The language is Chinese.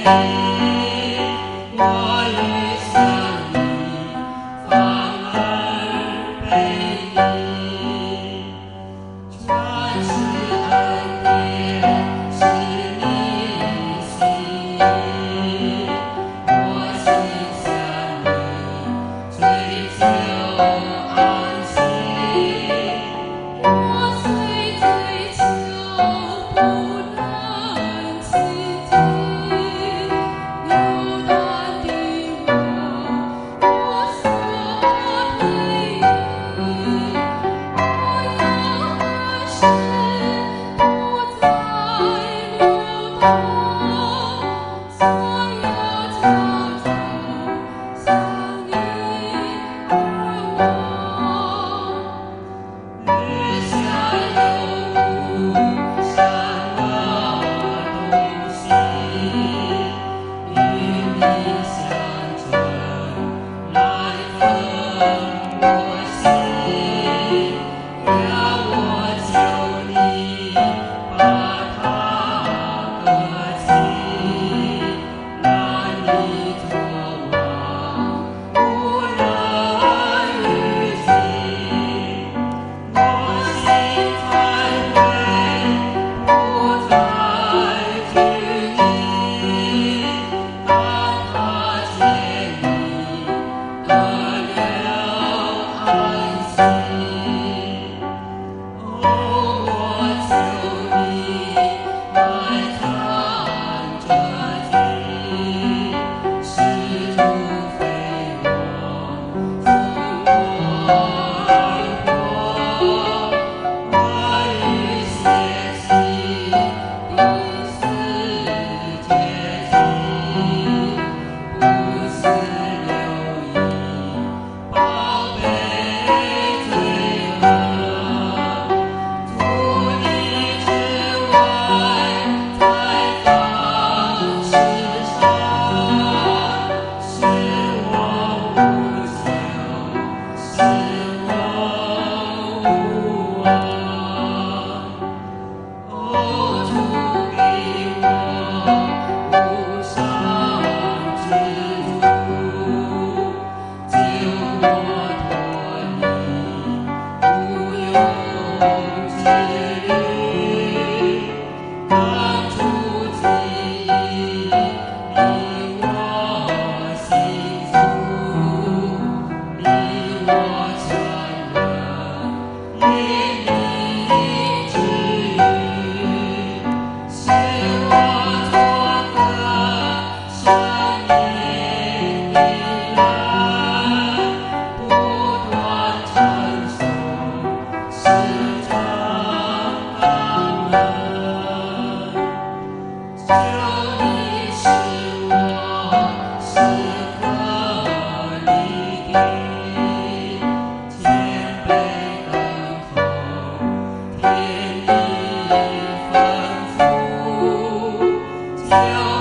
我欲向你放耳背你，全是恩典，是你心意。我心向你追求安息，我虽追求不能自己，流浪的我所配你。我要何时不再流浪，所有朝中向你而望。日下有无善恶东西，与你相争来分我心。要我求你把它割弃，让你作王，无人与己。我心才会不再拘泥，当他见你得了安息。我求你来看这地，使土非我从我而过。我欲歇息的世界心，不思留意宝贝罪恶。除你之外，在方世上，使我无求，使我无望。哦，主给我无上之福，救我脱离无用之旅，当初记忆令我幸福，令我全人因你治愈，使我做个生命的人，不断称颂，时常感恩。求你使我时刻立定，谦卑等候天地吩咐，叫